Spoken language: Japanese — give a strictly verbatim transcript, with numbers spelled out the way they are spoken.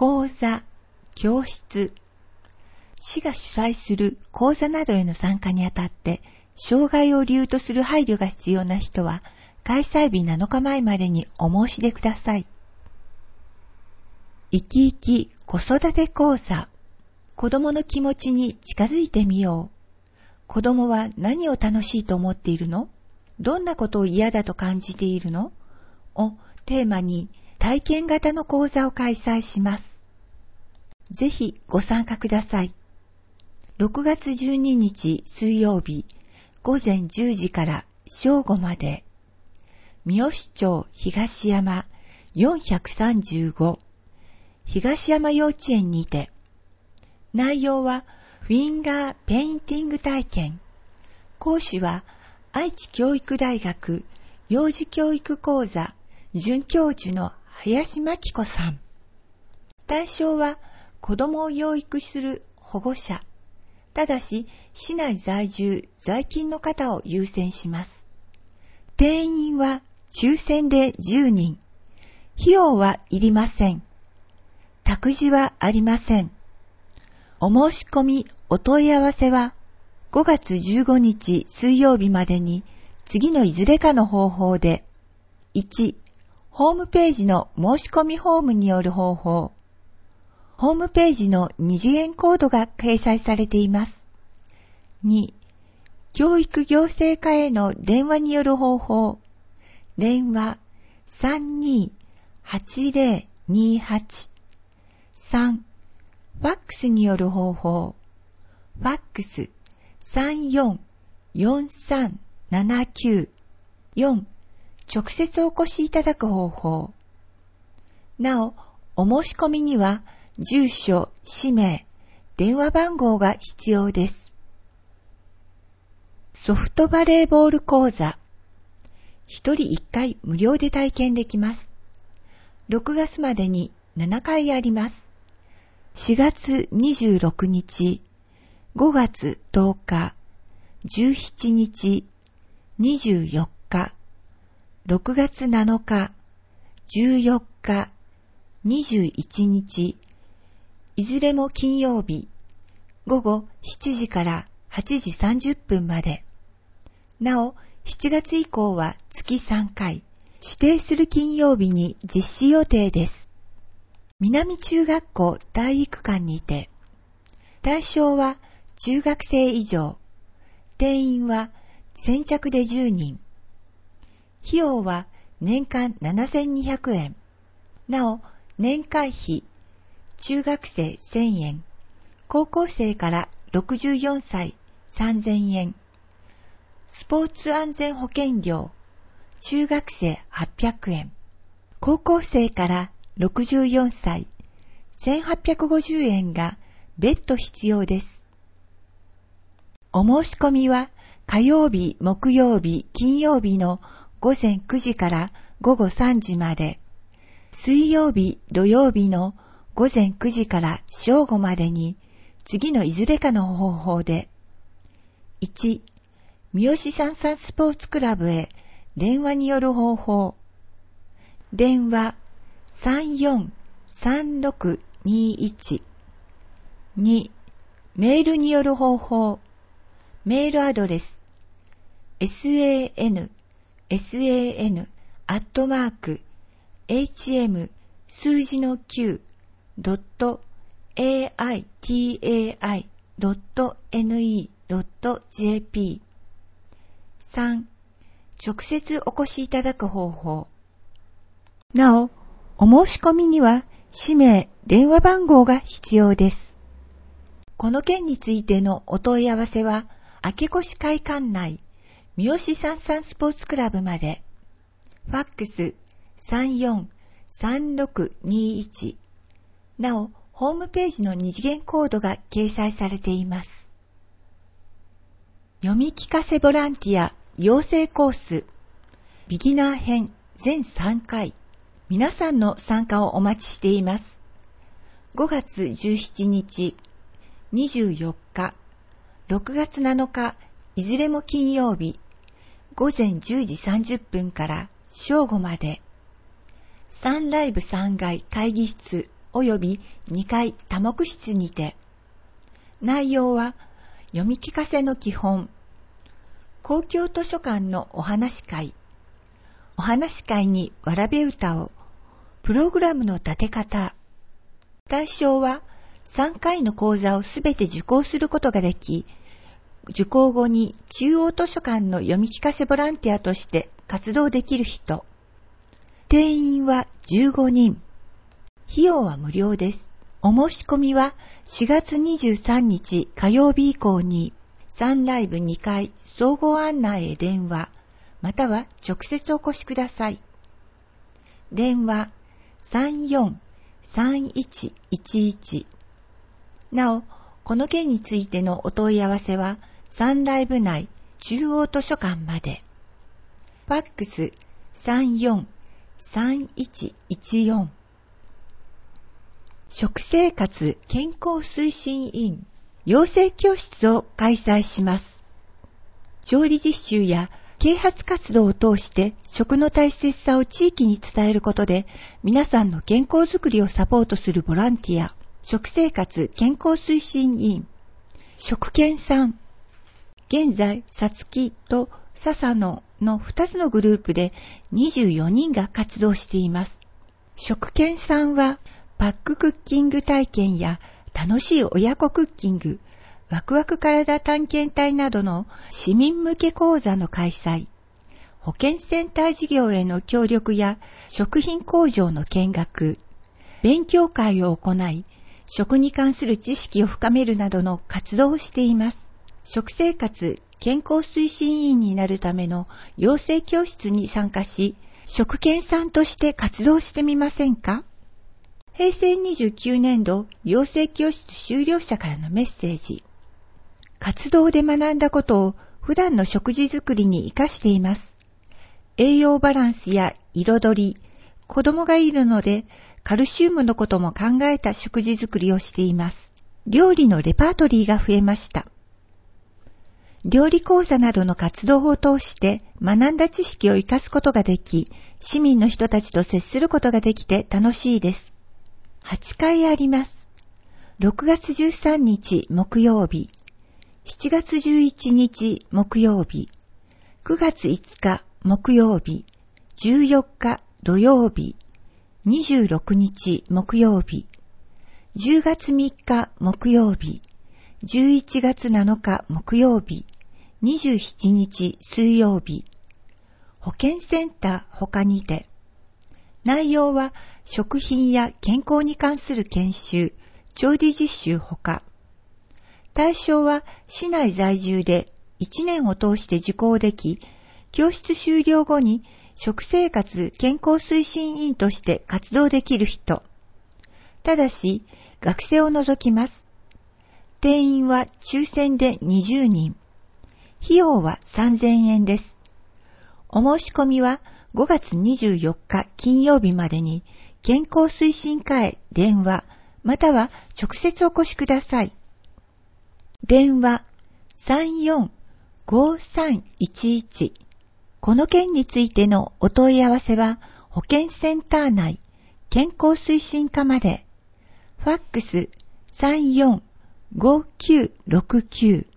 講座、教室。市が主催する講座などへの参加にあたって、障害を理由とする配慮が必要な人は、開催日なのかまえまでにお申し出ください。生き生き子育て講座。子供の気持ちに近づいてみよう。子供は何を楽しいと思っているの？どんなことを嫌だと感じているの？をテーマに体験型の講座を開催します。ぜひご参加ください。ろくがつじゅうににち水曜日ごぜんじゅうじから正午まで、三好町東山よんひゃくさんじゅうご東山幼稚園にて、内容はフィンガーペインティング体験。講師は愛知教育大学幼児教育講座准教授の林真紀子さん。対象は子供を養育する保護者。ただし、市内在住、在勤の方を優先します。定員は抽選でじゅうにん。費用はいりません。託児はありません。お申し込み、お問い合わせはごがつじゅうごにち水曜日までに次のいずれかの方法で、いち、ホームページの申し込みフォームによる方法。ホームページの二次元コードが掲載されています。に、教育行政課への電話による方法。電話 さんにーはちぜろにはち。さん、ファックスによる方法。ファックス さんよんよんさんななきゅう。よん、直接お越しいただく方法。なお、お申し込みには、住所、氏名、電話番号が必要です。ソフトバレーボール講座。一人一回無料で体験できます。ろくがつまでにななかいあります。しがつにじゅうろくにち、ごがつとおか、じゅうしちにち、にじゅうよっか、ろくがつなのか、じゅうよっか、にじゅういちにち、いずれも金曜日、ごごしちじからはちじさんじゅっぷんまで。なお、しちがつ以降は月さんかい、指定する金曜日に実施予定です。南中学校体育館にて、対象は中学生以上、定員は先着でじゅうにん。費用は年間ななせんにひゃくえん。なお、年会費、中学生せんえん、高校生からろくじゅうよんさいさんぜんえん、スポーツ安全保険料、中学生はっぴゃくえん、高校生からろくじゅうよんさいせんはっぴゃくごじゅうえんが別途必要です。お申し込みは火曜日、木曜日、金曜日のごぜんくじからごごさんじまで、水曜日、土曜日のごぜんくじから正午までに次のいずれかの方法で、いち、三好さんさんスポーツクラブへ電話による方法。電話 さんよんさんろくにいち。に、メールによる方法。メールアドレス san san アットマーク hm 数字のきゅうドット aitai ドット ne ドット jp。 さん、直接お越しいただく方法。なお、お申し込みには氏名、電話番号が必要です。この件についてのお問い合わせは、明越会館内三好さんさんスポーツクラブまで。ファックス さんよんさんろくにいち。なお、ホームページの二次元コードが掲載されています。読み聞かせボランティア養成コースビギナー編全さんかい。皆さんの参加をお待ちしています。ごがつじゅうしちにち、にじゅうよっか、ろくがつなのか、いずれも金曜日、ごぜんじゅうじさんじゅっぷんから正午まで、さんライブさんがい会議室及びにかい多目室にて。内容は読み聞かせの基本、公共図書館のお話会、お話会にわらべ歌を、プログラムの立て方。対象はさんかいの講座をすべて受講することができ、受講後に中央図書館の読み聞かせボランティアとして活動できる人。定員はじゅうごにん。費用は無料です。お申し込みはしがつにじゅうさんにち火曜日以降にさんライブにかい総合案内へ電話、または直接お越しください。電話 さんよんさんいちいちいち。なお、この件についてのお問い合わせはさんライブ内中央図書館まで。ファックス さんよんさんいちいちよん。食生活健康推進委員養成教室を開催します。調理実習や啓発活動を通して食の大切さを地域に伝えることで皆さんの健康づくりをサポートするボランティア、食生活健康推進委員、食研さん。現在、さつきと笹野のふたつのグループでにじゅうよにんが活動しています。食研さんはパッククッキング体験や楽しい親子クッキング、ワクワク体探検隊などの市民向け講座の開催、保健センター事業への協力や食品工場の見学、勉強会を行い、食に関する知識を深めるなどの活動をしています。食生活健康推進委員になるための養成教室に参加し、食研さんとして活動してみませんか？へいせいにじゅうきゅうねんど養成教室修了者からのメッセージ。活動で学んだことを普段の食事作りに活かしています。栄養バランスや彩り、子供がいるのでカルシウムのことも考えた食事作りをしています。料理のレパートリーが増えました。料理講座などの活動を通して学んだ知識を生かすことができ、市民の人たちと接することができて楽しいです。はちかいあります。ろくがつじゅうさんにち木曜日、しちがつじゅういちにち木曜日、くがついつか木曜日、じゅうよっか土曜日、にじゅうろくにち木曜日、じゅうがつみっか木曜日、じゅういちがつなのか木曜日、にじゅうしちにち水曜日、保健センター他にて。内容は食品や健康に関する研修、調理実習ほか。対象は市内在住でいちねんを通して受講でき、教室終了後に食生活健康推進委員として活動できる人。ただし、学生を除きます。定員は抽選でにじゅうにん。費用はさんぜんえんです。お申し込みはごがつにじゅうよっか金曜日までに健康推進課へ電話または直接お越しください。電話 さんよんごさんいちいち。この件についてのお問い合わせは保健センター内健康推進課まで。ファックス さんよんごきゅうろくきゅう